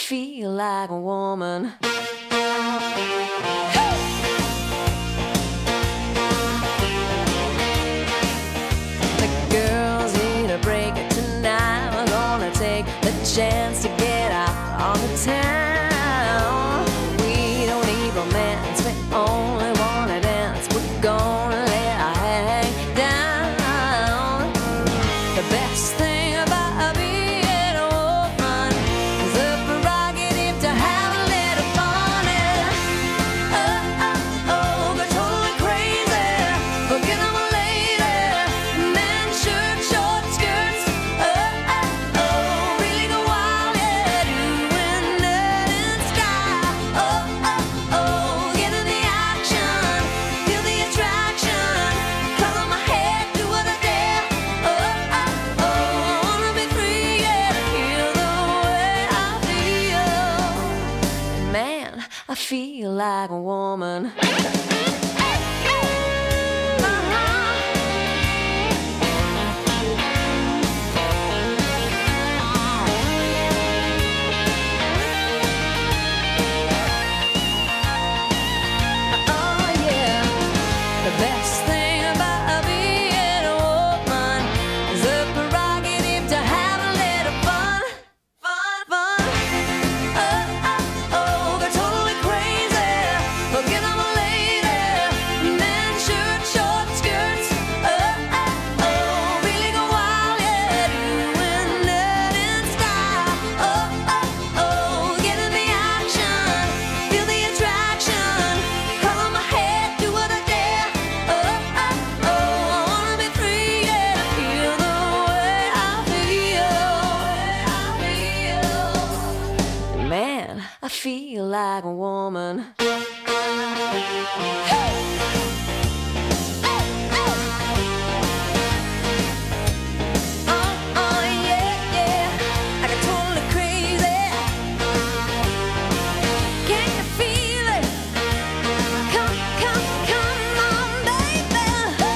feel like a woman. The girls need a break tonight. We're gonna take the chance to get out on the town. We don't need romance, we only wanna dance. We're gonna let our hang down. The best thing about being a woman is the prerogative to have a little fun. And go totally crazy, forget I'm a lady. Men shirt, short skirts. Really go wild, yeah, doing that in style. Get in the action, feel the attraction. Color my hair, do what I dare. I wanna be free, yeah, feel the way I feel. Man, I feel like a woman. Oh yeah, the best thing about being a woman is the prerogative to have a little fun. Fun. Go totally crazy, forget I'm a lady. Men shirt, short skirts. Really go wild, yeah, doing that in style. Get in the action, feel the attraction. Color my hair, do what I dare. I wanna be free, yeah, feel the way I feel. Man, I feel like a woman. Yeah, I got totally crazy. Can you feel it? Come on, baby.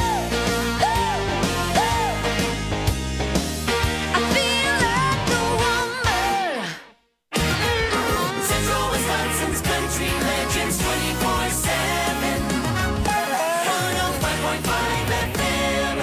I feel like a woman. Central Wisconsin's country legends 24/7. 105.5 FM.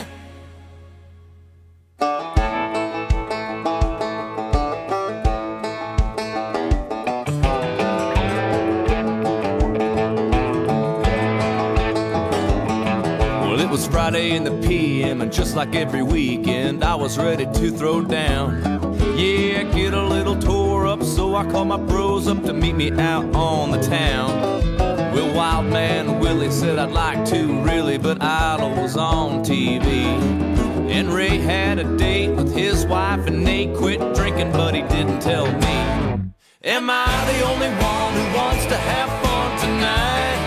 Well, it was Friday in the PM, and just like every weekend, I was ready to throw down. Yeah, get a little tore up, so I called my bros up to meet me out on the town. Well, Wild Man Willie said I'd like to, really, but Idol was on TV. And Ray had a date with his wife, and Nate quit drinking, but he didn't tell me. Am I the only one who wants to have fun tonight?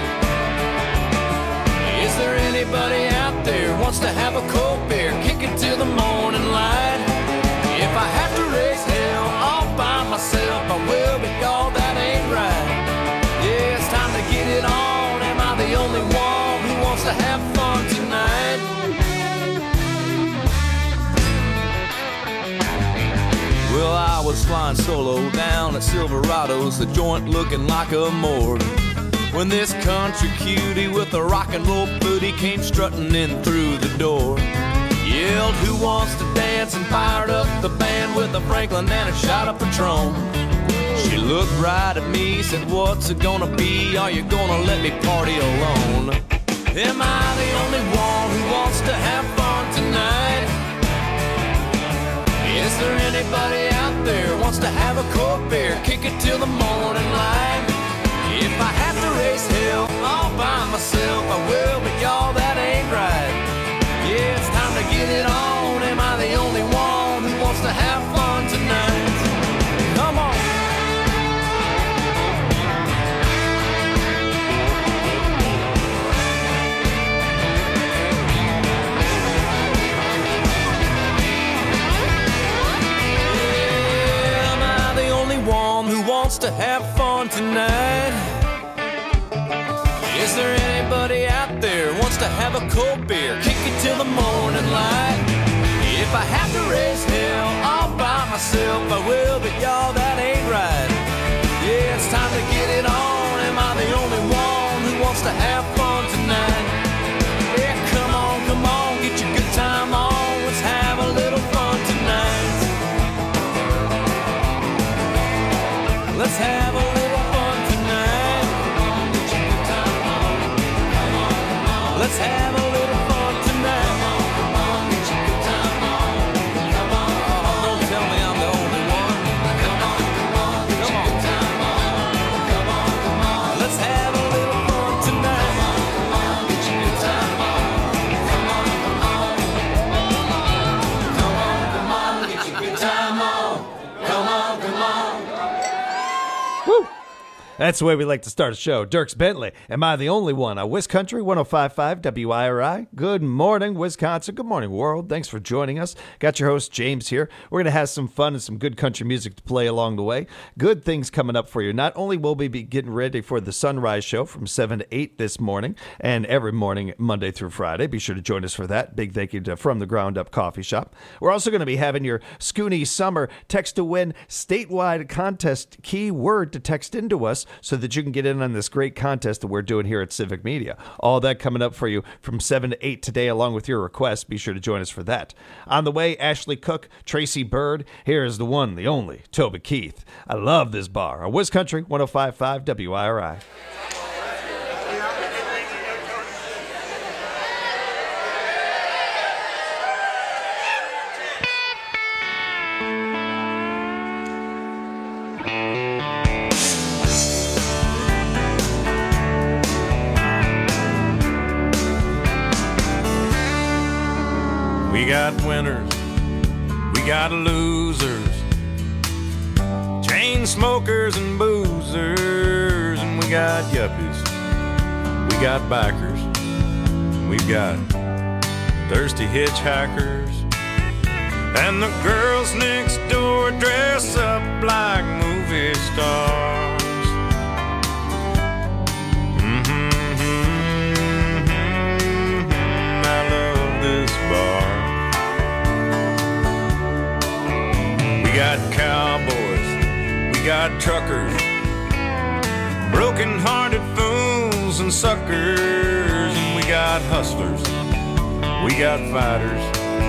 Is there anybody out there wants to have a cold beer, kick it till the morning light? If I have to raise hell all by myself, I will, but y'all, that ain't right. Yeah, it's time to get it on. Am I the only one who wants to have fun tonight? Well, I was flying solo down at Silverado's, the joint looking like a morgue, when this country cutie with a rock and roll booty came strutting in through the door. Yelled, who wants to dance, and fired up the band with a Franklin and a shot of Patron. She looked right at me, said, what's it gonna be? Are you gonna let me party alone? Am I the only one who wants to have fun tonight? Is there anybody out there wants to have a cold beer, kick it till the morning light? If I have to raise hell all by myself, I will, but y'all, that ain't right. Yeah, it's time to get it on. Am I the only one who wants to have fun tonight? Come on. Yeah, am I the only one who wants to have fun tonight? Is there anybody out there wants to have a cold beer, kick it till the morning light? If I have to raise hell all by myself, I will, but y'all, that ain't right. time to get it on. Am I the only one who wants to have fun tonight? Yeah, come on, get your good time on. Let's have a little fun tonight. Let's have a little fun tonight. Come on, get your good time on. Come on, let's have a little fun tonight. Come on, get your good time on. Come on, don't tell me I'm the only one. Come on, get your good time on. Come on, let's have a little fun tonight. Come on, get your good time on. Come on, get your good time on. Come on. Woo! That's the way we like to start a show. Dierks Bentley, Am I the Only One? On Wiz Country 105.5 WIRI. Good morning, Wisconsin. Good morning, world. Thanks for joining us. Got your host, James, here. We're going to have some fun and some good country music to play along the way. Good things coming up for you. Not only will we be getting ready for the Sunrise Show from 7 to 8 this morning, and every morning, Monday through Friday. Be sure to join us for that. Big thank you to From the Ground Up Coffee Shop. We're also going to be having your Scooney Summer Text to Win statewide contest keyword to text into us so that you can get in on this great contest that we're doing here at Civic Media. All that coming up for you from 7 to 8 today, along with your requests. Be sure to join us for that. On the way, Ashley Cook, Tracy Bird. Here is the one, the only, Toby Keith. I love this bar. On Wiz Country 105.5 WIRI. We got winners, we got losers, chain smokers and boozers, and we got yuppies, we got bikers, we've got thirsty hitchhikers, and the girls next door dress up like movie stars. I love this bar. We got cowboys, we got truckers, broken-hearted fools and suckers, and we got hustlers, we got fighters,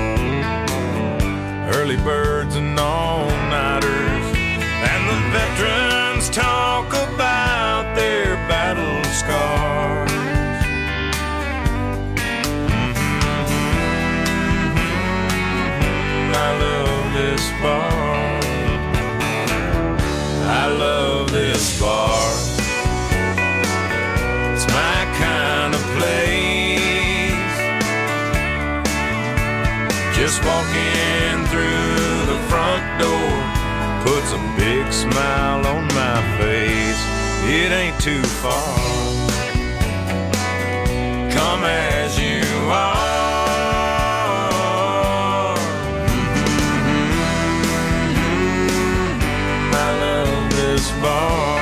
early birds and all-nighters, and the veterans talk about their battle scars. I love this bar. I love this bar. It's my kind of place. Just walking through the front door puts a big smile on my face. It ain't too far. Come as you are. Bar.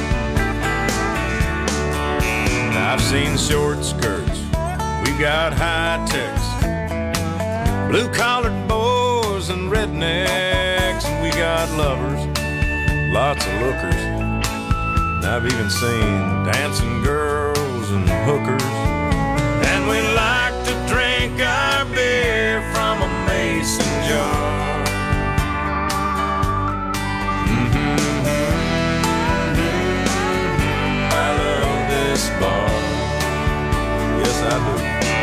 I've seen short skirts, we've got high techs, blue-collared boys and rednecks, and we got lovers, lots of lookers. And I've even seen dancing girls and hookers, and we like to drink our beer from a mason jar. Bar. Yes, I do.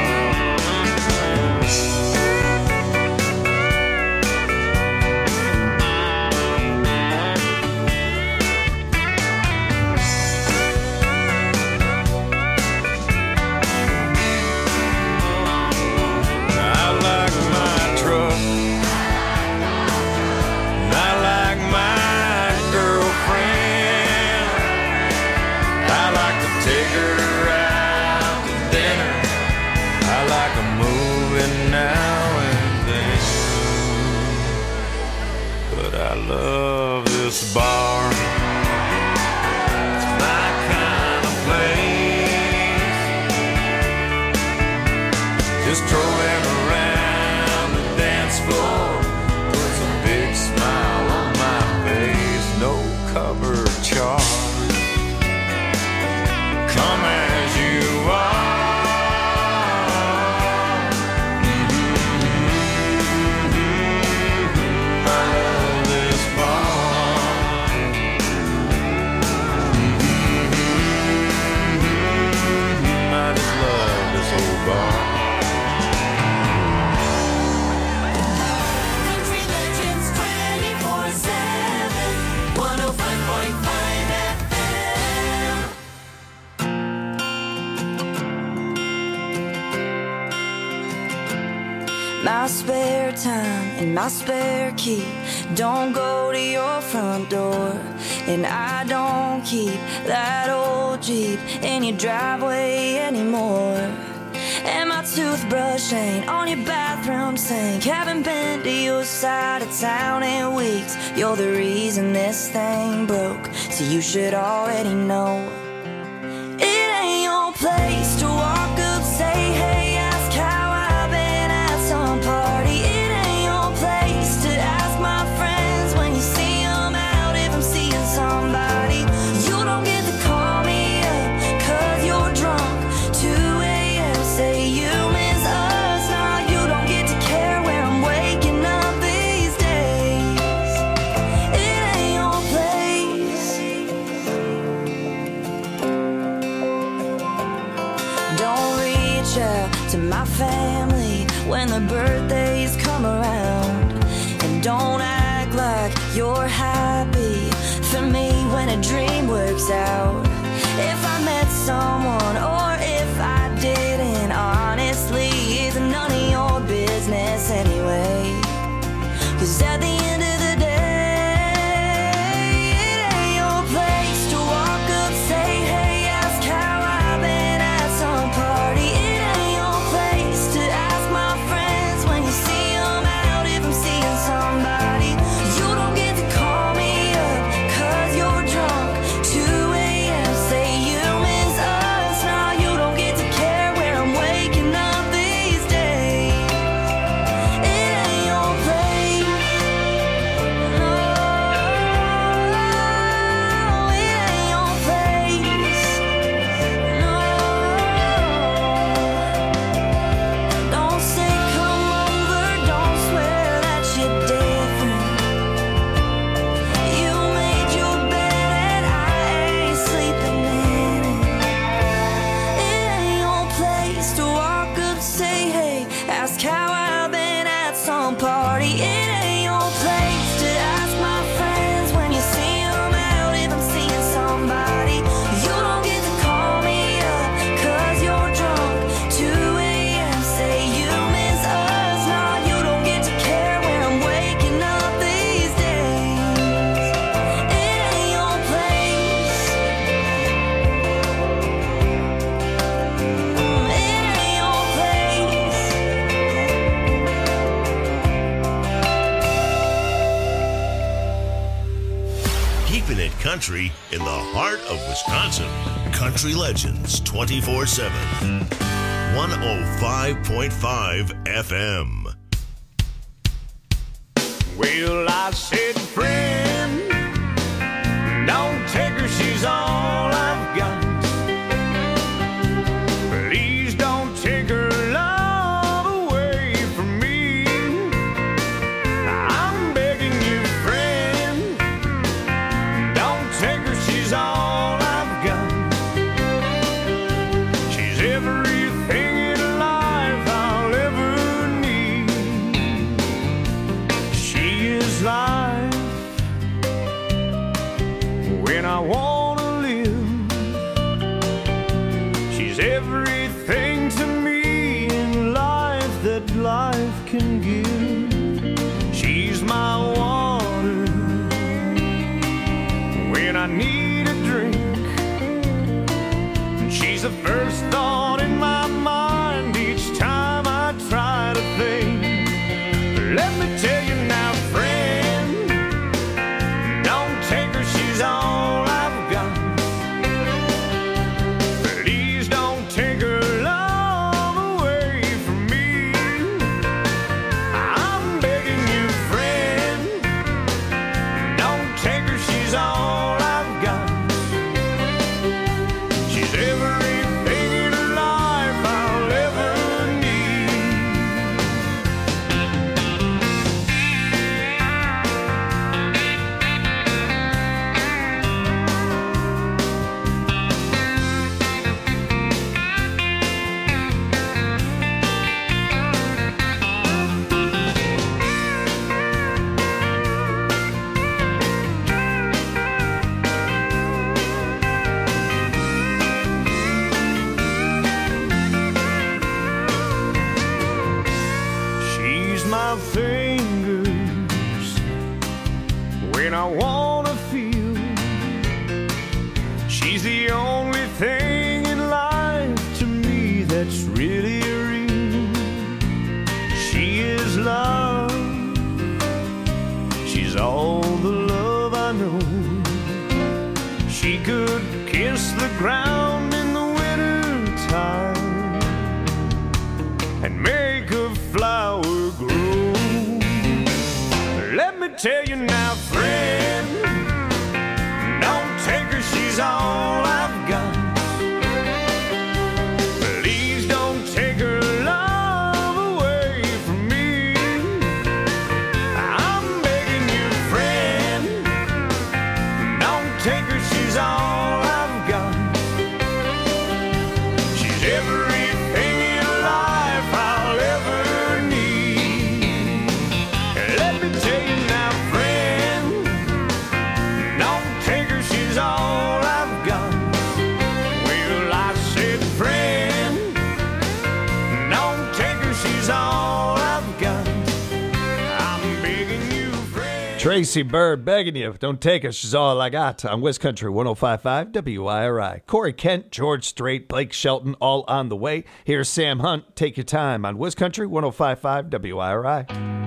I like my truck. I like my girlfriend. I like to take her out to dinner. I like a movie now and then. But I love this bar. It's my kind of place. Just strolling around the dance floor puts a big smile on my face. No cover charge. My spare time and my spare key don't go to your front door. And I don't keep that old Jeep in your driveway anymore. And my toothbrush ain't on your bathroom sink. Haven't been to your side of town in weeks. You're the reason this thing broke, so you should already know. It ain't your place to walk up, say hey, ask how I've been at some party. It ain't your place to ask my friends when you see them out if I'm seeing somebody. You don't get to call me up 'cause you're drunk. 2 a.m. say you miss us. Nah, you don't get to care where I'm waking up these days. It ain't your place. Don't reach out to my family when the birthdays come around. And don't act like you're happy for me when a dream works out. If I met someone or if I didn't, honestly, it's none of your business anyway. 'Cause at the end of the day, it ain't your place to walk up, say hey, ask how I've been at some party. It ain't your place to ask my friends when you see them out if I'm seeing somebody. You don't get to call me up 'cause you're drunk. 2 a.m. say you miss us. Nah, you don't get to care where I'm waking up these days. It ain't your place. No, it ain't your place. No. Don't say come over, don't swear that you're different. You made your bed and I ain't sleeping in it. It ain't your place to walk up, say hey, ask how I've been at some party. It ain't your place to ask my friends when you see them out if I'm seeing somebody. You don't get to call me up 'cause you're drunk. 2 a.m. say you miss us. Nah, you don't get to care where I'm waking up these days. It ain't your place. It ain't your place. Keeping it country in the heart of Wisconsin. Country Legends 24/7. 105.5 FM. Well, I said, friend, don't take her, she's all I've got. Please don't take her love away from me. I'm begging you, friend, don't take her, she's all I've got. She's everything in life I'll ever need. She is life when I wanna live. She's everything to me in life that life can give. She's my water when I need a drink. And she's the first thought in my mind each time I try to think. Let me tell you now, friend, don't take her, she's all I've got. Please don't take her love away from me. I'm begging you, friend, don't take her, she's all I've got. She's everything in she's my fingers when I wanna feel. She's the only thing in life to me that's really real. She is love. She's all the love I know. She could kiss the ground in the winter time and make a flower grow. Let me tell you now, friend, don't take her, she's all I've got. Please don't take her love away from me. I'm begging you, friend, don't take her, she's all I've got. She's everything in life I'll ever need. Let me tell you now, friend, don't take her, she's all I've got. Well, I said, friend, don't take her, she's all I've got. I'm begging you, friend. Tracy Byrd begging you, don't take us, she's all I got. On West Country 105.5 WIRI. Corey Kent, George Strait, Blake Shelton, all on the way. Here's Sam Hunt, Take Your Time on West Country 105.5 WIRI.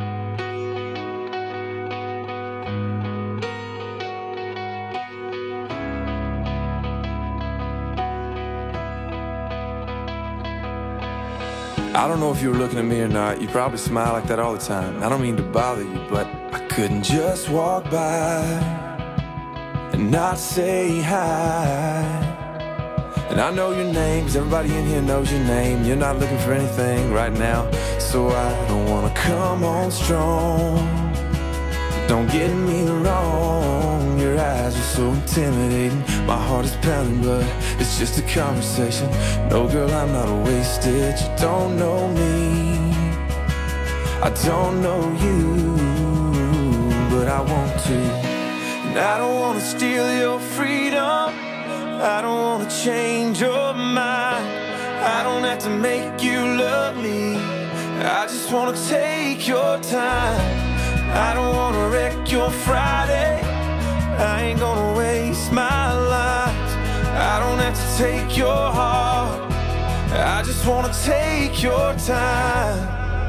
I don't know if you were looking at me or not. You probably smile like that all the time. I don't mean to bother you, but I couldn't just walk by and not say hi. And I know your name, 'cause everybody in here knows your name. You're not looking for anything right now, so I don't wanna come on strong. Don't get me wrong, your eyes are so intimidating. My heart is pounding, but it's just a conversation. No, girl, I'm not wasted. You don't know me, I don't know you, but I want to. And I don't want to steal your freedom, I don't want to change your mind. I don't have to make you love me, I just want to take your time. I don't wanna wreck your Friday, I ain't gonna waste my life. I don't have to take your heart, I just wanna take your time.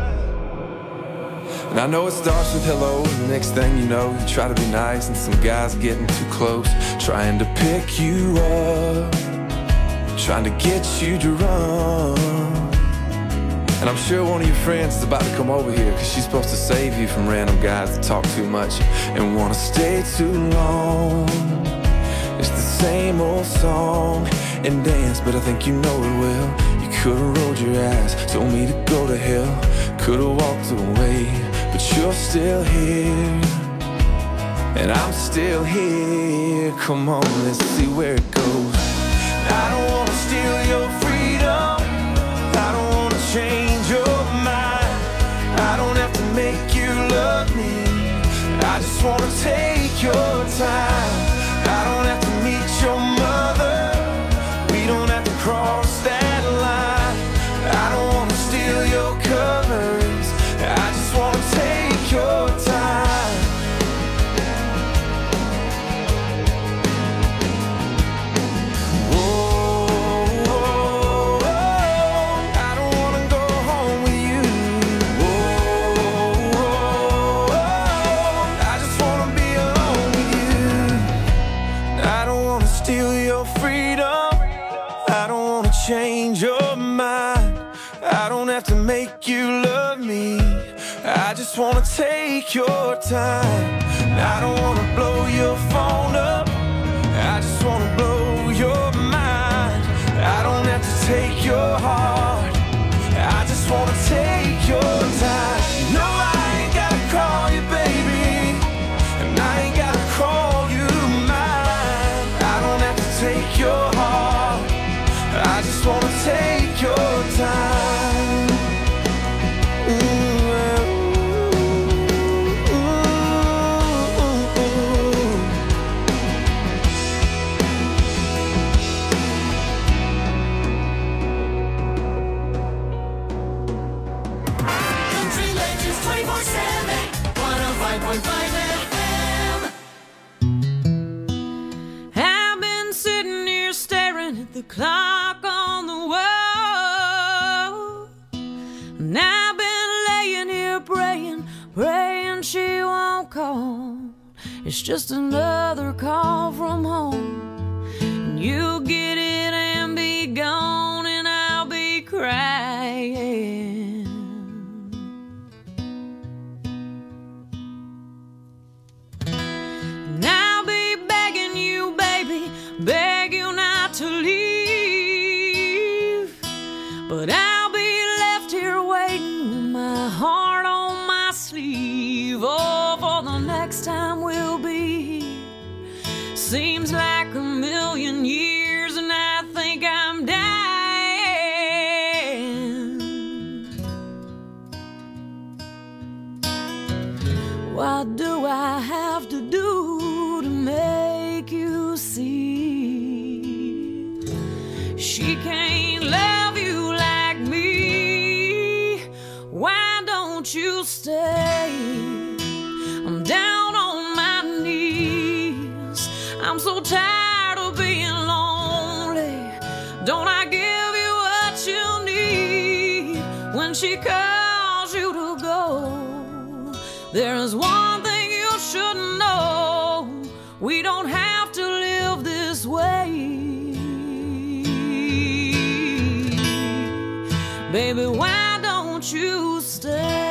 And I know it starts with hello, the next thing you know, you try to be nice and some guy's getting too close, trying to pick you up, trying to get you to run. And I'm sure one of your friends is about to come over here, 'cause she's supposed to save you from random guys that talk too much and wanna stay too long. It's the same old song and dance, but I think you know it well. You could've rolled your eyes, told me to go to hell, could've walked away, but you're still here, and I'm still here. Come on, let's see where it goes. I don't wanna steal your freedom, I don't wanna change your mind. I don't have to make you love me, I just wanna take your time. I don't have to meet your mother, we don't have to cross that line. I don't wanna steal your covers, I just wanna take your time. Change your mind, I don't have to make you love me, I just wanna take your time. I don't wanna blow your phone up, I just wanna blow your mind. I don't have to take your heart, I just wanna take your time. No, I ain't gotta call you baby, and I ain't gotta call you mine. I don't have to take your heart, I just wanna take your time. Country Legends 105.5 FM. I've been sitting here staring at the clock on the wall, and I've been laying here praying she won't call. It's just another call from home, and you'll get it and be gone, and I'll be crying. And I'll be begging you, baby, beg you not to leave, but I'll be left here waiting with my heart on my sleeve. Oh, for the next time we'll be here seems like a million years, and I think I'm dying. What do I have to do to make you see she can't love you like me? Why don't you stay? I'm down on my knees. I'm so tired of being lonely. Don't I give you what you need when she calls you to go? There is one thing you should know: we don't have to live this way. Baby, why don't you stay?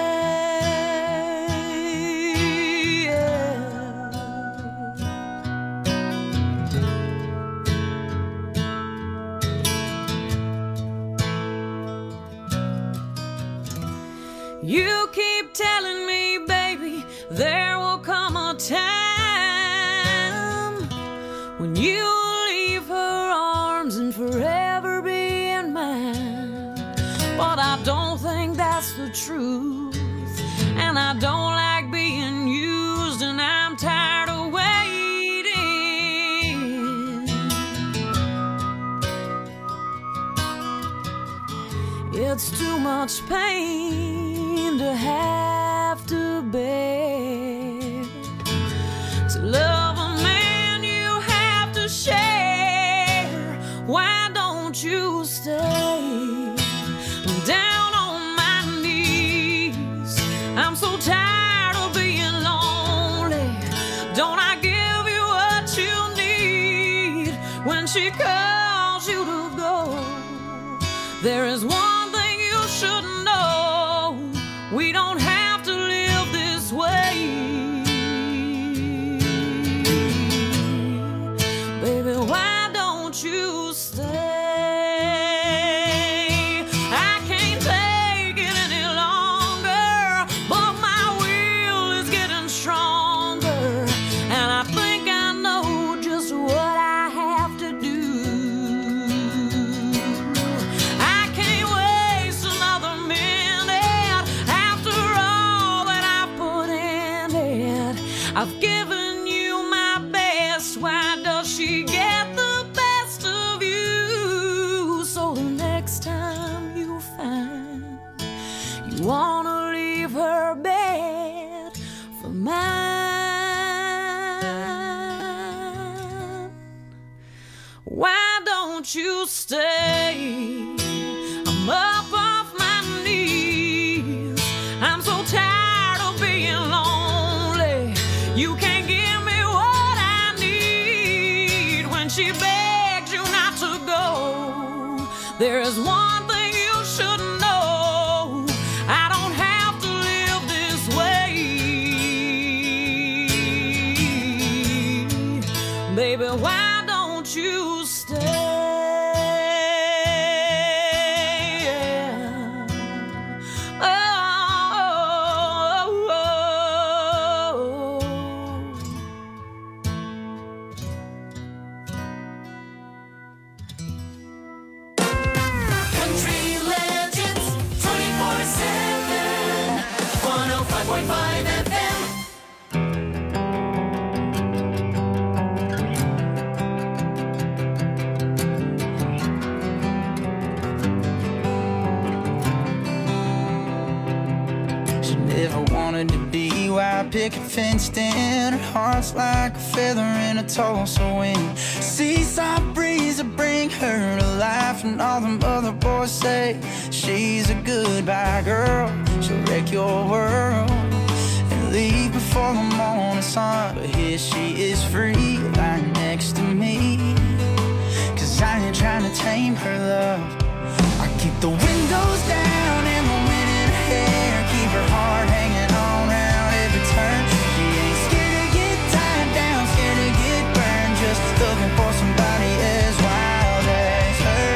You keep telling me, baby, there will come a time when you'll leave her arms and forever be in mine. But I don't think that's the truth, and I don't like being used, and I'm tired of waiting. It's too much pain to have to bear. To love a man you have to share. Why don't you stay? I'm down on my knees. I'm so tired of being lonely. Don't I give you what you need when she calls you to go? There is one thing you should know: we don't have to live this way. Baby, why don't you stay? I can't take it any longer, but my will is getting stronger, and I think I know just what I have to do. I can't waste another minute after all that I put in it. I've given you my best. Why does she get the best of you? So the next time you find you wanna leave her bed for mine, why don't you stay? I'm up off my knees. I'm so tired of being lonely. You can't give me what I need when she begs you not to go. There is one thing you should know: I don't have to live this way. Baby, why don't you stay? Oh, oh, oh, Country Legends 24/7. 105.5 FM. She never wanted to be blue-eyed picket fenced in. Her heart's like a feather in a Tulsa wind. Seaside breeze will bring her to life, and all them other boys say she's a goodbye girl. She'll wreck your world and leave before the morning sun. But here she is free, lying next to me, 'cause I ain't trying to tame her love. I keep the windows down and the wind in her hair, keep her heart hanging on round every turn. She ain't scared to get tied down, scared to get burned, just looking for somebody as wild as her.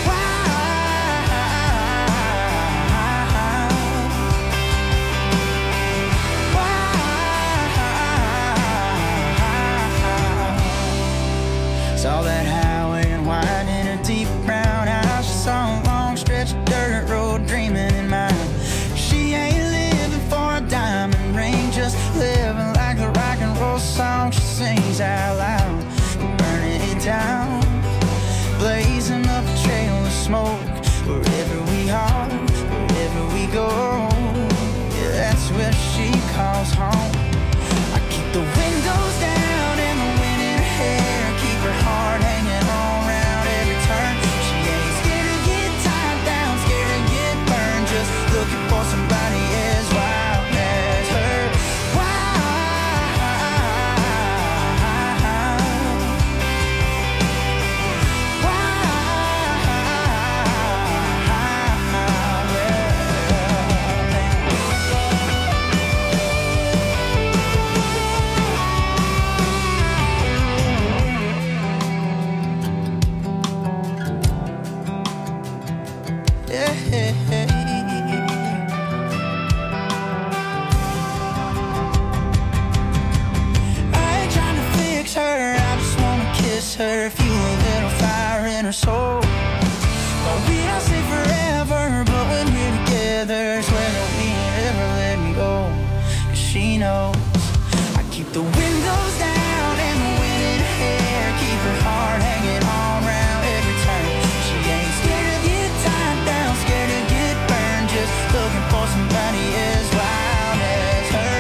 Saw that highway and wide in her deep brown eyes. She saw a long stretch of dirt road dreaming in mind. She ain't living for a diamond ring, just living like the rock and roll song she sings out loud. Burning it down, blazing up a trail of smoke. Wherever we are, wherever we go, yeah, that's where she calls home. I keep the windows down and the wind in her hair, keep her heart hanging on round every turn. She ain't scared to get tied down, scared to get burned, just looking for somebody as wild as her. Her, fuel a little fire in her soul. Well, we don't say forever, but when we're together, swear that we ain't ever letting go. 'Cause she knows I keep the windows down and the wind in her hair, keep her heart hanging on round every turn. She ain't scared to get tied down, scared to get burned, just looking for somebody as wild as her.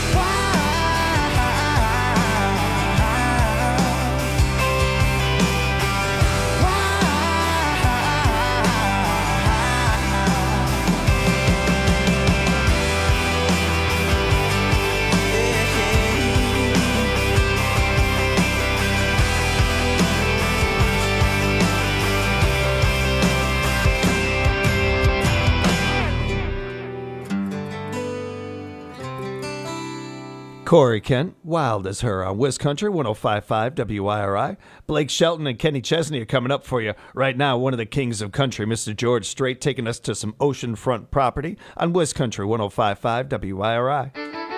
Corey Kent, Wild as Her on Wiz Country 105.5 WIRI. Blake Shelton and Kenny Chesney are coming up for you right now. One of the kings of country, Mr. George Strait, taking us to some oceanfront property on Wiz Country 105.5 WIRI.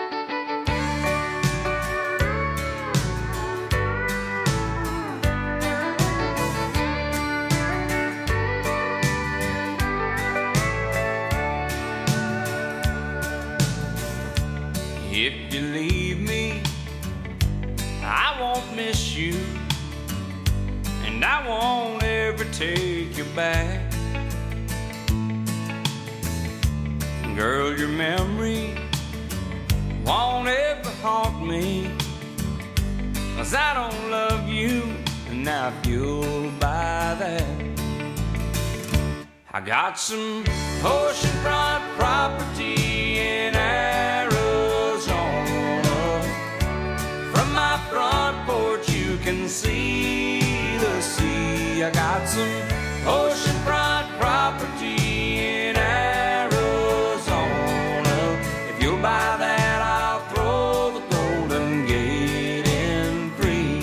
If you leave me, I won't miss you, and I won't ever take you back. Girl, your memory won't ever haunt me, 'cause I don't love you, and now you'll buy that. I got some oceanfront property in Arizona. From my front porch you can see the sea. I got some oceanfront property in Arizona. If you'll buy that, I'll throw the Golden Gate in free.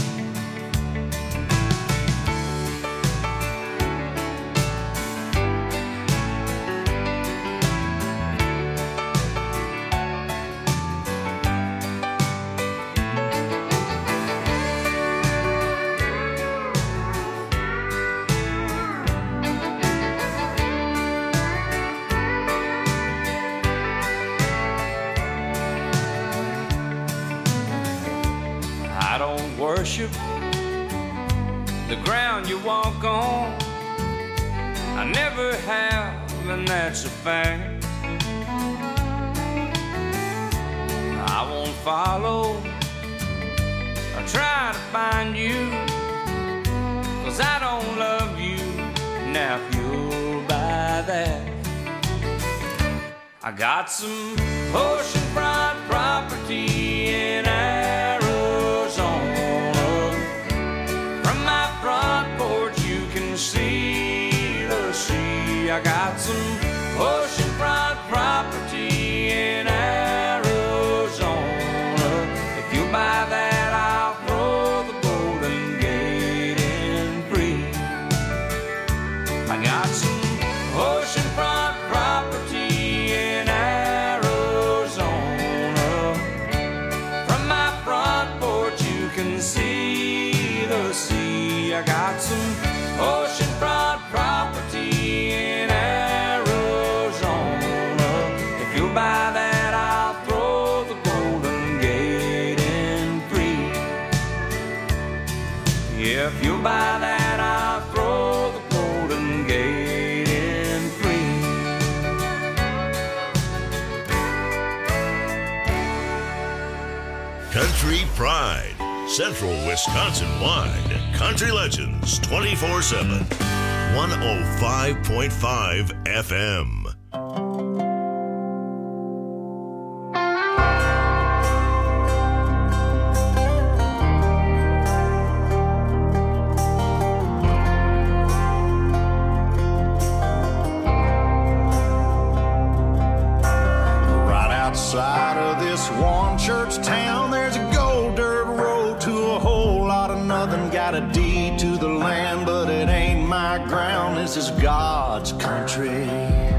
I don't worship the ground you walk on. I never have, and that's a fact. I got some oceanfront property in Arizona. From my front porch you can see the sea. I got some oceanfront property in Arizona. If you buy that, I'll throw the Golden Gate in free. I got some oceanfront property in Arizona. From my front porch you can see the sea. I got some oceanfront property in Arizona. If you buy that, I'll throw the Golden Gate in free. If you buy that, I'll throw the Golden Gate in free. Country Pride, Central Wisconsin-wide. Country Legends 24/7. 105.5 FM. Right outside of this one church town, there's a gold dirt road to a whole lot of nothing. Got a deed to the land, but it ain't my ground. This is God's country.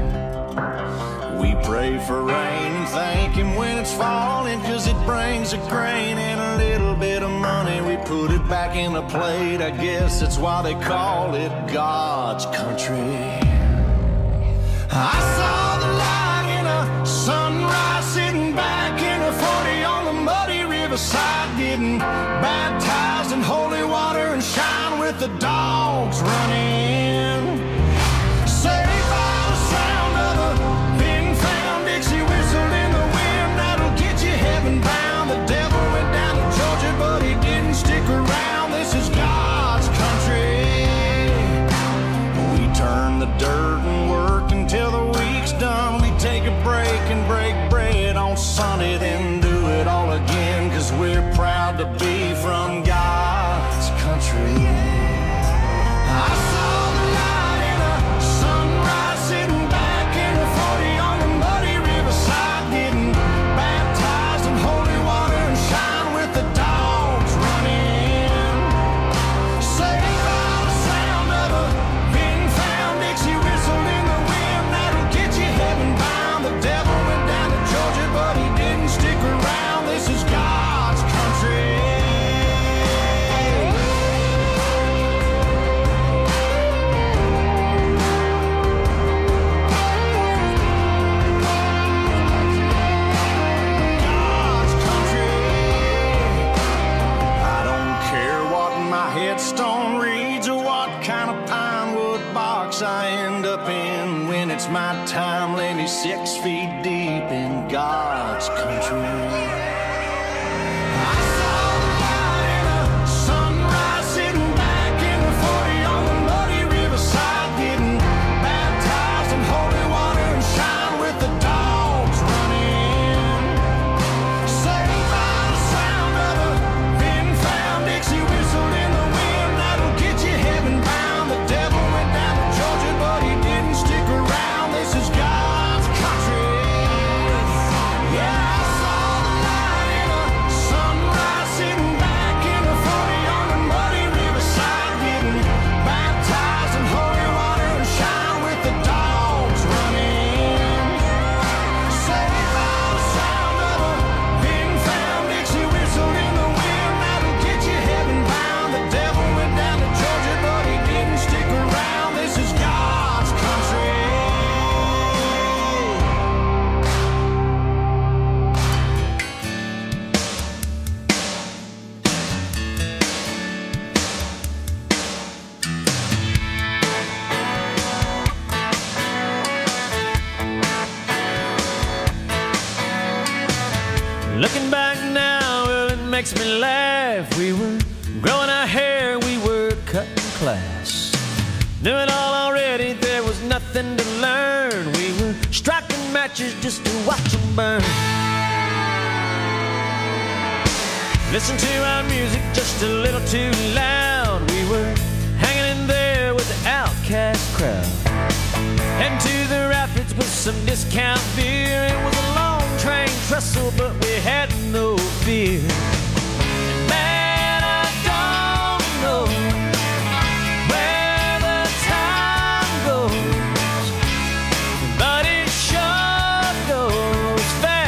We pray for rain and thank Him when it's falling, 'cause it brings a grain and a little bit of money. We put it back in the plate, I guess that's why they call it God's country. I saw the light in a sunrise, sitting back in a 40 on the muddy riverside, getting baptized in holy water and shine with the dogs running. Saved by the sound of a being found Dixie whistle in the wind, that'll get you heaven bound. The devil went down to Georgia, but he didn't stick around. This is God's country. We turn the dirt and work until the week's done. We take a break and break bread on Sunday, then do it all again, 'cause we're proud to be from God's country. I saw the light in a sunrise, sitting back in a 40 on the muddy riverside, getting baptized in holy water and shine with the dogs running. Saved by the sound of a being found Dixie whistle in the wind, that'll get you heaven bound. The devil went down to Georgia, but he didn't stick around. This is God's country. God's country. I don't care what my headstone reads or what kind of pine wood box I end up in. When it's my time, lay me 6 feet deep in God's country. I saw the light in a sunrise, sitting back in the 40 on the muddy riverside, getting baptized in holy water and shine with the dogs running. Saved by the sound of a being found Dixie whistle in the wind, that'll get you heaven bound. The devil went down to Georgia, but he didn't stick around. This is God's country. Yeah, I saw the light in a sunrise, sitting back in a 40 on the muddy riverside, getting baptized in holy water and shine with the dogs running. Saved by the sound of a being found Dixie whistle in the wind, that'll get you heaven bound. The devil went down to Georgia, but he didn't stick around. This is God's country. Looking back now, well, it makes me laugh. We were growing our hair, we were cutting class. Knew it all already, there was nothing to learn. We were striking matches just to watch them burn. Listen to our music just a little too loud. We were hanging in there with the outcast crowd. Heading to the rapids with some discount beer. It was a long train trestle, but we had no fear. And man, I don't know where the time goes, but it sure goes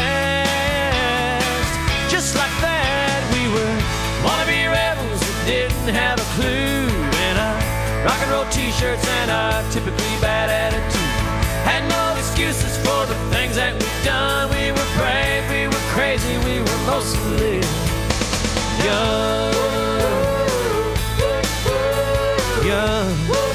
fast. Just like that, we were wannabe rebels that didn't have a clue. And our rock and roll t-shirts and our typically bad attitude had no excuses for the things that we've done. We were brave, we were crazy, we were mostly young. Young.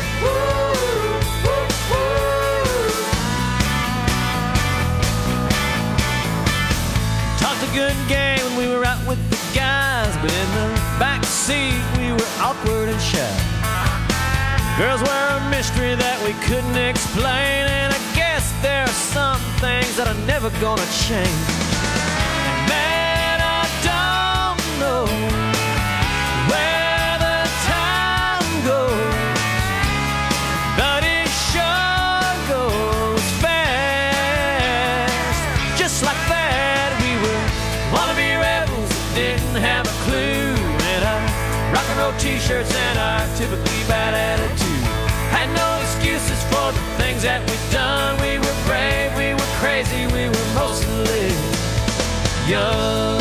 Talked a good game when we were out with the guys, but in the back seat we were awkward and shy. Girls were a mystery that we couldn't explain, and I guess there are some things that are never gonna change. And man, I don't know where the time goes, but it sure goes fast. Just like that, we were wannabe rebels that didn't have a clue. And our rock and roll t-shirts and our typically bad attitude had no excuses for the things that we've done. We were brave, we were crazy, we were mostly young.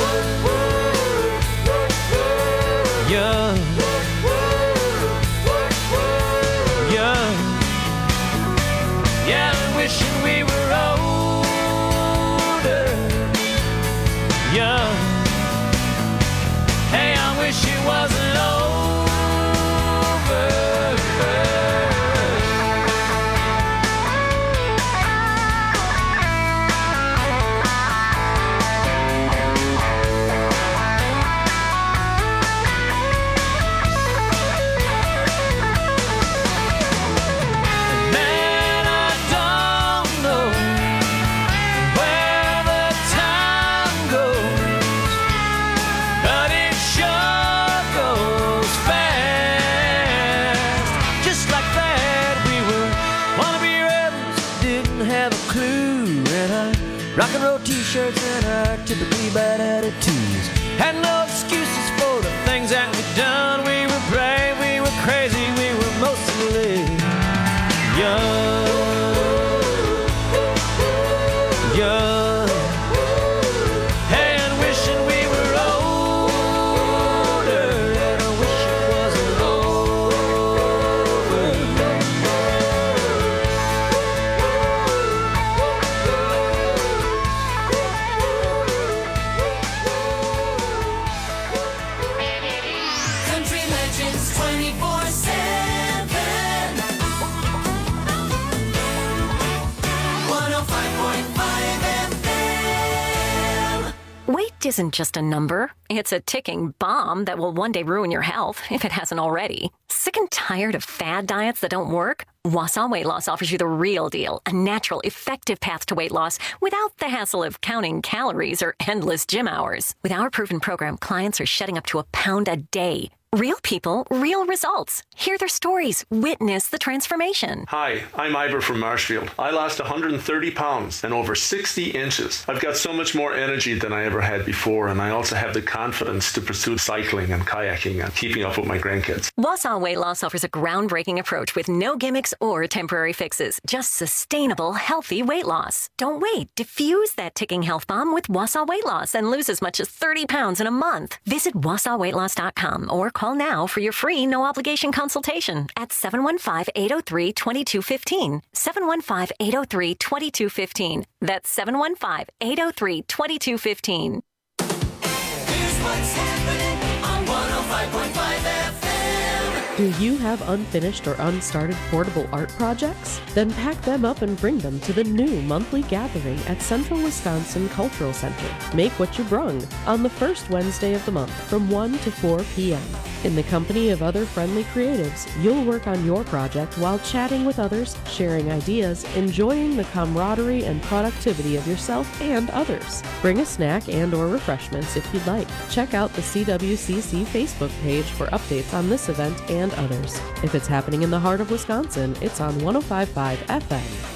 Young. Young. Yeah, I'm wishing we were older. Young. Hey, I wish it wasn't over. Rock and roll t-shirts and our typically bad attitudes had no excuses for the things that we've done. We were brave, we were crazy, we were mostly young. Young. Hey, and wishing we were older, and I wish it wasn't over. Country legends 24/7. 105.5 FM. Weight isn't just a number. It's a ticking bomb that will one day ruin your health, if it hasn't already. Sick and tired of fad diets that don't work? Wausau Weight Loss offers you the real deal, a natural, effective path to weight loss without the hassle of counting calories or endless gym hours. With our proven program, clients are shedding up to a pound a day. Real people, real results. Hear their stories. Witness the transformation. Hi, I'm Ivor from Marshfield. I lost 130 pounds and over 60 inches. I've got so much more energy than I ever had before, and I also have the confidence to pursue cycling and kayaking and keeping up with my grandkids. Wausau Weight Loss offers a groundbreaking approach with no gimmicks or temporary fixes. Just sustainable, healthy weight loss. Don't wait. Diffuse that ticking health bomb with Wausau Weight Loss and lose as much as 30 pounds in a month. Visit WausauWeightLoss.com or call now for your free no-obligation consultation at 715-803-2215. 715-803-2215. That's 715-803-2215. Here's what's happening on 105.5 FM. Do you have unfinished or unstarted portable art projects? Then pack them up and bring them to the new monthly gathering at Central Wisconsin Cultural Center. Make what you brung on the first Wednesday of the month from 1 to 4 p.m. In the company of other friendly creatives, you'll work on your project while chatting with others, sharing ideas, enjoying the camaraderie and productivity of yourself and others. Bring a snack and or refreshments if you'd like. Check out the CWCC Facebook page for updates on this event and others. If it's happening in the heart of Wisconsin, it's on 105.5 FM.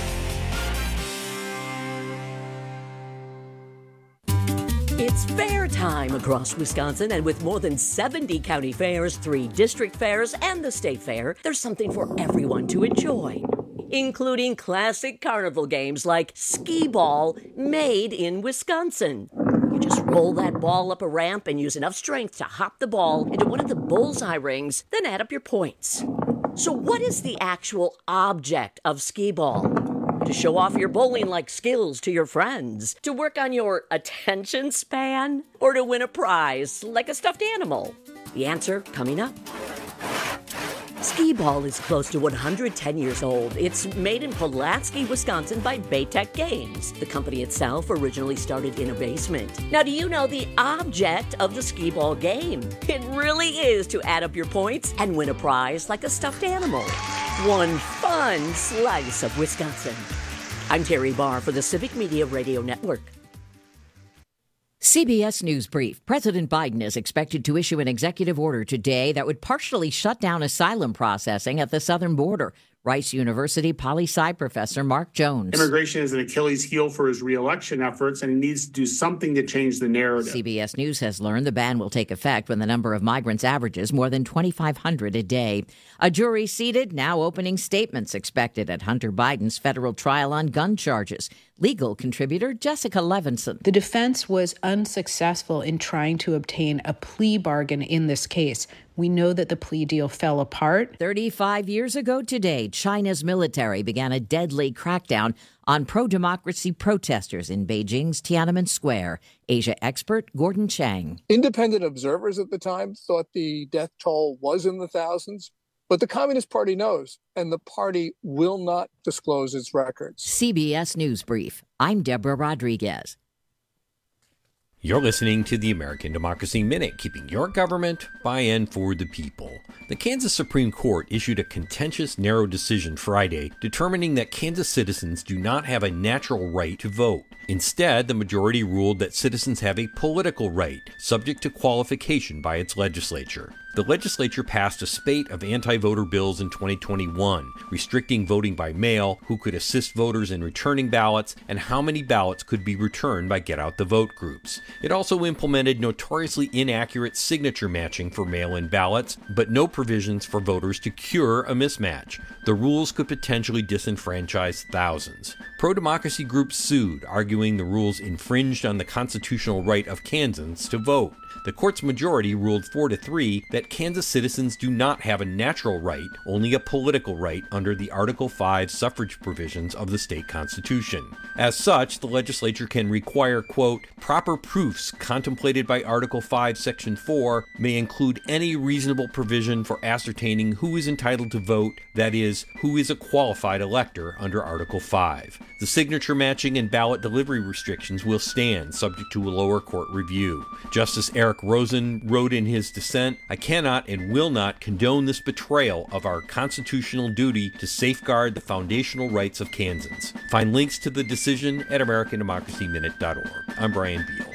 It's fair time across Wisconsin, and with more than 70 county fairs, 3 district fairs, and the state fair, there's something for everyone to enjoy, including classic carnival games like skee ball, made in Wisconsin. You just roll that ball up a ramp and use enough strength to hop the ball into one of the bullseye rings, then add up your points. So what is the actual object of skee ball? To show off your bowling-like skills to your friends? To work on your attention span? Or to win a prize like a stuffed animal? The answer coming up. Skee ball is close to 110 years old. It's made in Pulaski, Wisconsin by Baytech Games. The company itself originally started in a basement. Now, do you know the object of the skee ball game? It really is to add up your points and win a prize like a stuffed animal. One fun slice of Wisconsin. I'm Terry Barr for the Civic Media Radio Network. CBS News Brief. President Biden is expected to issue an executive order today that would partially shut down asylum processing at the southern border. Rice University poli-sci professor Mark Jones. Immigration is an Achilles heel for his re-election efforts, and he needs to do something to change the narrative. CBS News has learned the ban will take effect when the number of migrants averages more than 2,500 a day. A jury seated, now opening statements expected at Hunter Biden's federal trial on gun charges. Legal contributor Jessica Levinson. The defense was unsuccessful in trying to obtain a plea bargain in this case. We know that the plea deal fell apart. 35 years ago today, China's military began a deadly crackdown on pro-democracy protesters in Beijing's Tiananmen Square. Asia expert Gordon Chang. Independent observers at the time thought the death toll was in the thousands, but the Communist Party knows, and the party will not disclose its records. CBS News Brief. I'm Deborah Rodriguez. You're listening to the American Democracy Minute, keeping your government by and for the people. The Kansas Supreme Court issued a contentious, narrow decision Friday determining that Kansas citizens do not have a natural right to vote. Instead, the majority ruled that citizens have a political right, subject to qualification by its legislature. The legislature passed a spate of anti-voter bills in 2021, restricting voting by mail, who could assist voters in returning ballots, and how many ballots could be returned by get-out-the-vote groups. It also implemented notoriously inaccurate signature matching for mail-in ballots, but no provisions for voters to cure a mismatch. The rules could potentially disenfranchise thousands. Pro-democracy groups sued, arguing the rules infringed on the constitutional right of Kansans to vote. The court's majority ruled 4-3 that Kansas citizens do not have a natural right, only a political right under the Article 5 suffrage provisions of the state constitution. As such, the legislature can require, quote, proper proofs contemplated by Article 5, Section 4 may include any reasonable provision for ascertaining who is entitled to vote, that is, who is a qualified elector under Article 5. The signature matching and ballot delivery restrictions will stand, subject to a lower court review. Justice Eric Rosen wrote in his dissent, I cannot and will not condone this betrayal of our constitutional duty to safeguard the foundational rights of Kansans. Find links to the decision at AmericanDemocracyMinute.org. I'm Brian Beal.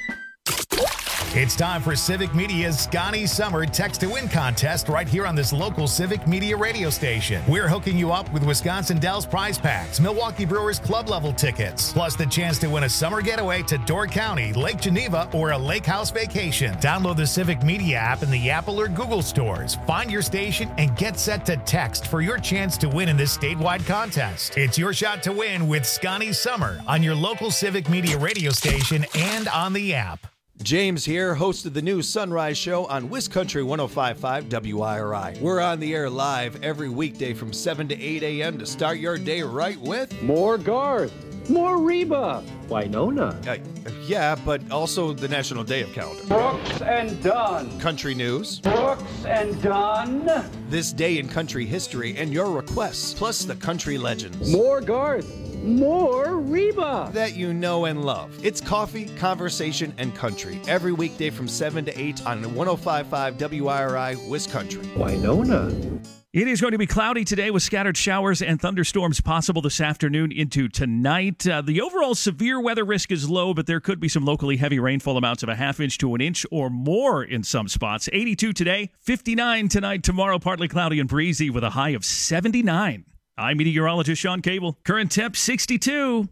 It's time for Civic Media's Scotty Summer Text to Win contest right here on this local Civic Media radio station. We're hooking you up with Wisconsin Dells prize packs, Milwaukee Brewers club level tickets, plus the chance to win a summer getaway to Door County, Lake Geneva, or a lake house vacation. Download the Civic Media app in the Apple or Google stores. Find your station and get set to text for your chance to win in this statewide contest. It's your shot to win with Scotty Summer on your local Civic Media radio station and on the app. James here, host of the new Sunrise Show on WisCountry 105.5 WIRI. We're on the air live every weekday from 7 to 8 a.m. to start your day right with more Garth, more Reba, Winona. Yeah, but also the National Day of Calendar. Brooks and Dunn. Country news. Brooks and Dunn. This day in country history and your requests, plus the country legends. More Garth. More Reba that you know and love. It's coffee, conversation, and country every weekday from 7 to 8 on 105.5 WIRI WisCountry. Winona. It is going to be cloudy today with scattered showers and thunderstorms possible this afternoon into tonight. The overall severe weather risk is low, but there could be some locally heavy rainfall amounts of a half inch to an inch or more in some spots. 82 today, 59 tonight, tomorrow partly cloudy and breezy with a high of 79. I'm meteorologist Sean Cable. Current temp 62.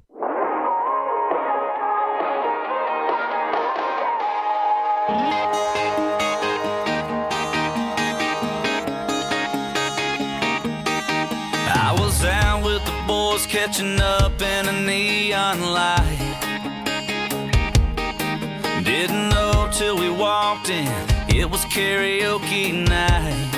I was out with the boys catching up in a neon light. Didn't know till we walked in, it was karaoke night.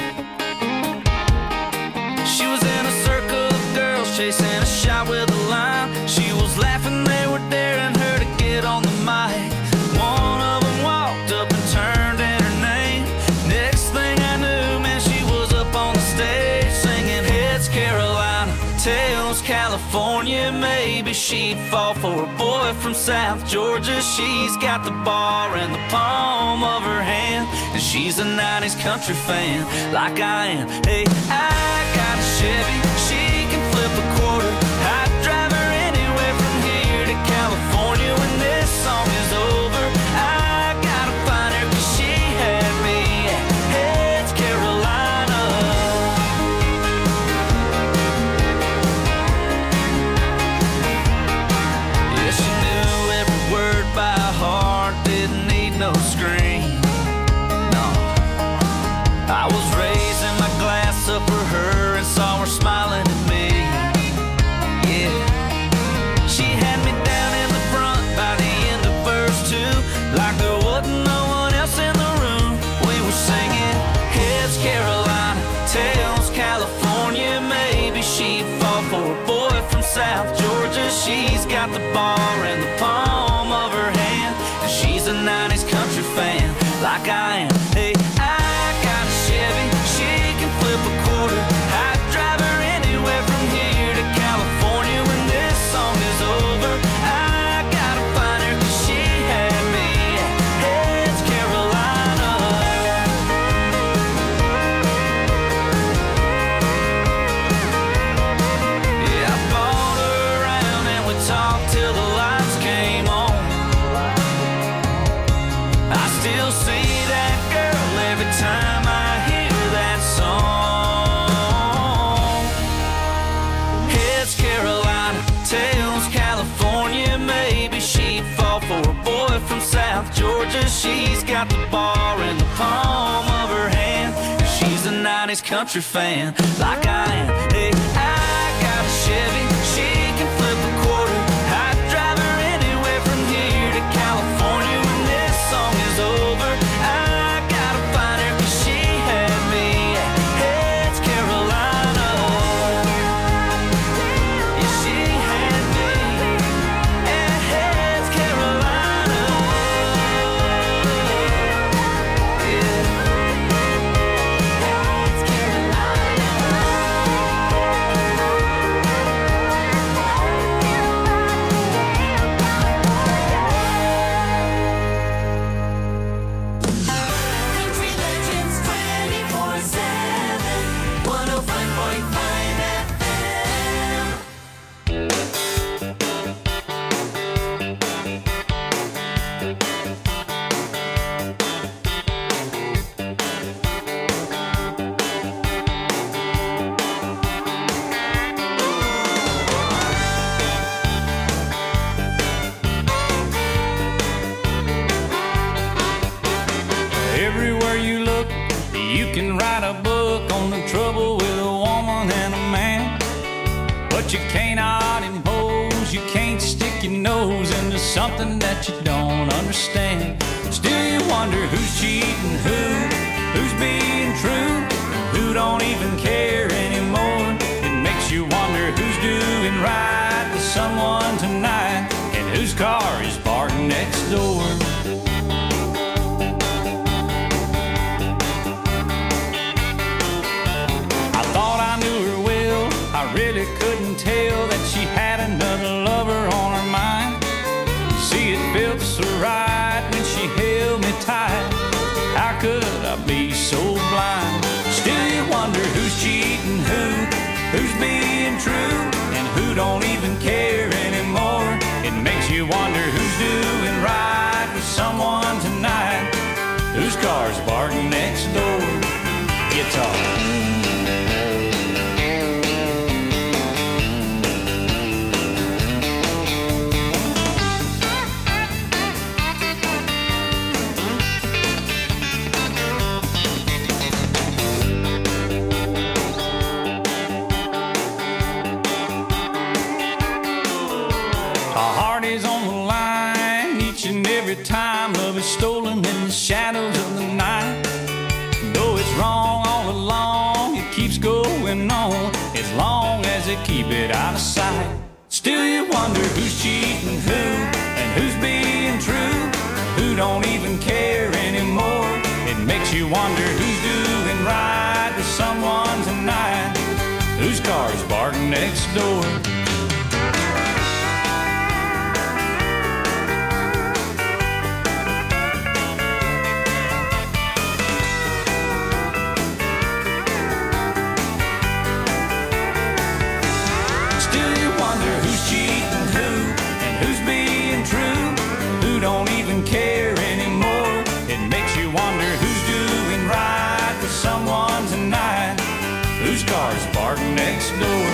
She was in a circle of girls chasing a shot with a line. She was laughing, they were daring her to get on the mic. One of them walked up and turned in her name. Next thing I knew, man, she was up on the stage singing Heads Carolina, Tails California. Maybe she'd fall for a boy from South Georgia. She's got the bar in the palm of her hand, and she's a 90s country fan like I am. Hey, I got a Chevy, she can flip a quarter. I'd drive her anywhere from here to California. When this song is over, I gotta find her, 'cause she had me at Heads Carolina. Yeah, she knew every word by heart, didn't need no screen. No, I was raising my glass up for her and saw her smiling at me. Yeah, she had me down in the front by the end of verse 2, like there wasn't no one else in the room. We were singing Heads Carolina, Tails California. Maybe she'd fall for a boy from South Georgia. She's got the bar in the palm of her hand, and she's a 90s country fan like I am. Hey, I got a Chevy, she can flip a quarter. I'd drive her anywhere from here to California. When this song is over, I gotta find her, 'cause she had me at Heads Carolina. Yeah, I bought her around and we talked till the lights came on. I still see that girl every time I hear that song. Heads Carolina, Tails California. Maybe she'd fall for a boy from South Georgia. She's got the bar in the palm of her hand, and she's a 90s country fan like I am. Hey, I got a Chevy, she can flip a quarter. I'd drive her anywhere from here to California. When this song is over, I gotta find her, 'cause she had me at Heads Carolina. Yeah, she had me at Heads Carolina. Yeah. Heads Carolina. Country legends 24/7, 105.5 FM. Everywhere you look, you can write a book on the trouble with a woman and a man. But you cannot impose, you can't stick your nose into something that you don't understand. Still you wonder who's cheating who's being true, who don't even care anymore. It makes you wonder who's doing right with someone tonight, and whose car is parked next door. I thought I knew her well, I really couldn't tell that she had another lover on her mind. See, it felt so right when she held me tight. How could I be so blind? Still you wonder who's cheating who's being true, and who don't even care anymore. It makes you wonder who's doing right with someone tonight, whose car's parked next door. Guitar. Time love is stolen in the shadows of the night. Though it's wrong all along, it keeps going on as long as they keep it out of sight. Still you wonder who's cheating and who's being true, who don't even care anymore. It makes you wonder who's doing right with someone tonight, whose car's parked next door. Don't even care anymore. It makes you wonder who's doing right with someone tonight, whose car's parked next door.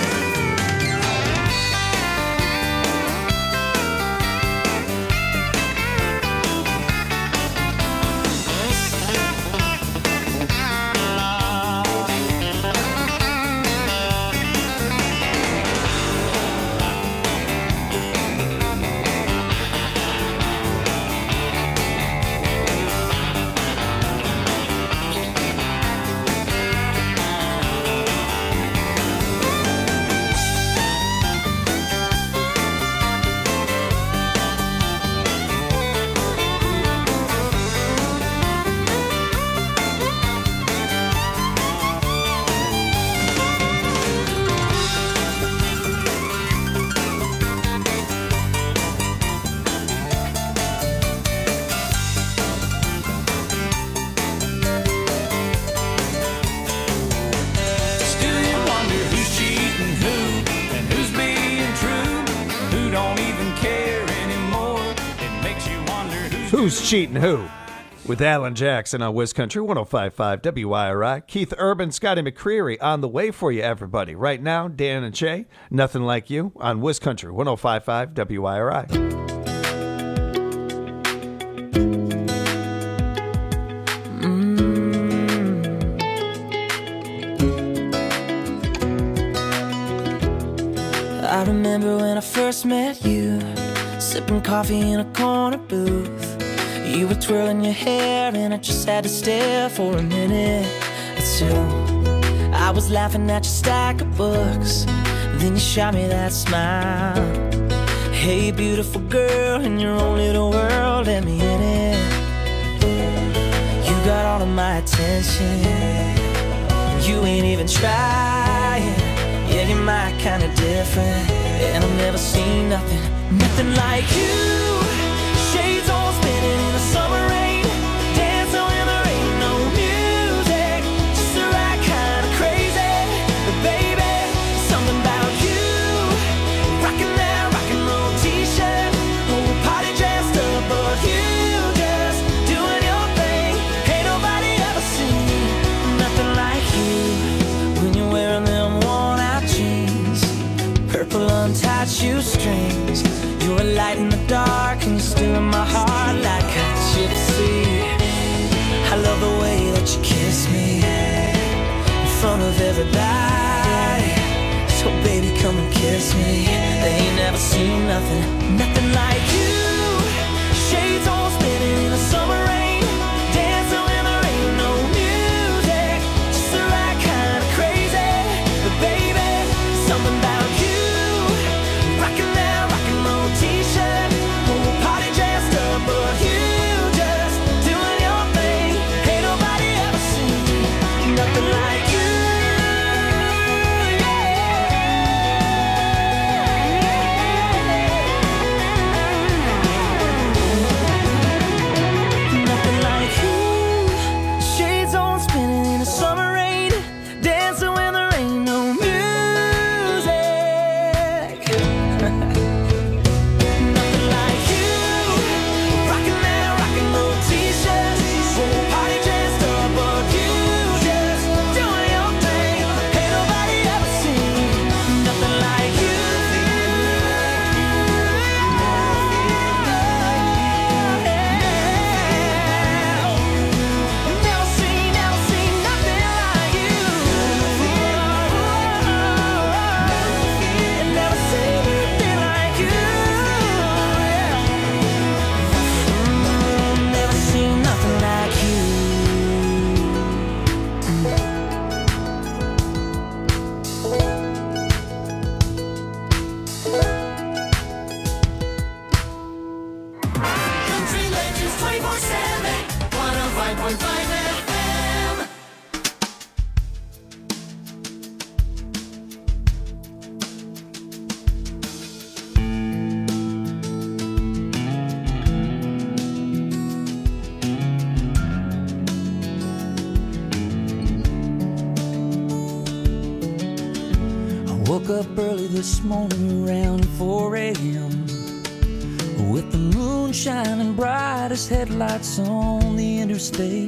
Who's Cheating Who? With Alan Jackson on Wiz Country 105.5 WIRI. Keith Urban, Scotty McCreery on the way for you, everybody. Right now, Dan and Shay, Nothing Like You on Wiz Country 105.5 WIRI. I remember when I first met you, sipping coffee in a corner booth. You were twirling your hair and I just had to stare for a minute or two. I was laughing at your stack of books, then you shot me that smile. Hey beautiful girl, in your own little world, let me in it. You got all of my attention, you ain't even trying. Yeah, you're my kind of different, and I've never seen nothing like you. Shades all spinning in the summer rain, dancing when there ain't no music, just the right kind of crazy. But baby, something about you, rocking that rock and roll t-shirt, whole party dressed up, but you just doing your thing. Ain't nobody ever seen nothing like you. When you're wearing them worn out jeans, purple untied shoestrings, you're a light in the dark and you're still in my heart like a gypsy. I love the way that you kiss me in front of everybody. So baby, come and kiss me. They ain't never seen nothing like you. 105.5 FM. Woke up early this morning around 4 a.m. with the moon shining bright as headlights on the interstate.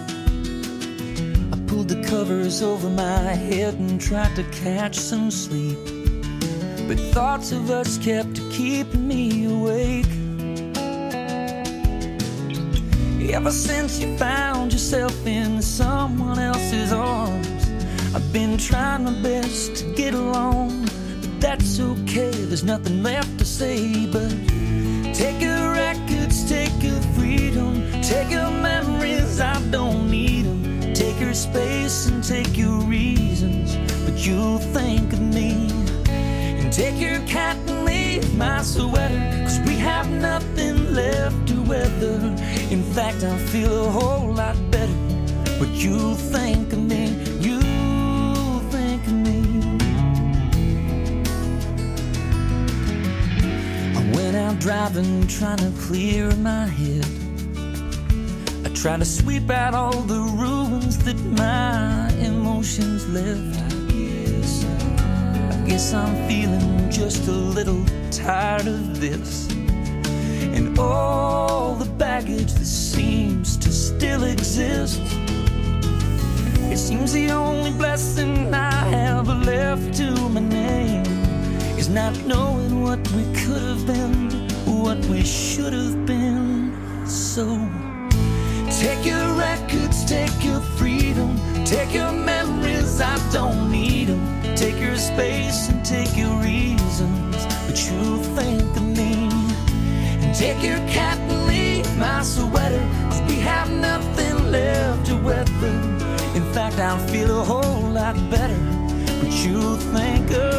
I pulled the covers over my head and tried to catch some sleep, but thoughts of us kept keeping me awake. Ever since you found yourself in someone else's arms, I've been trying my best to get along, but that's okay, there's nothing left to say. But take your records, take your freedom, take your memories, I don't need them. Take your space and take your reasons, but you'll think of me. And take your cat and leave my sweater, 'cause we have nothing left to weather. In fact, I feel a whole lot better, but you'll think of me. Out driving, trying to clear my head. I try to sweep out all the ruins that my emotions left. I guess I'm feeling just a little tired of this, and all the baggage that seems to still exist. It seems the only blessing I have left to my name is not knowing what we could have been, what we should have been. So take your records, take your freedom, take your memories, I don't need them. Take your space and take your reasons, but you'll think of me. And take your cat and leave my sweater, 'cause we have nothing left to weather. In fact, I'll feel a whole lot better, but you'll think of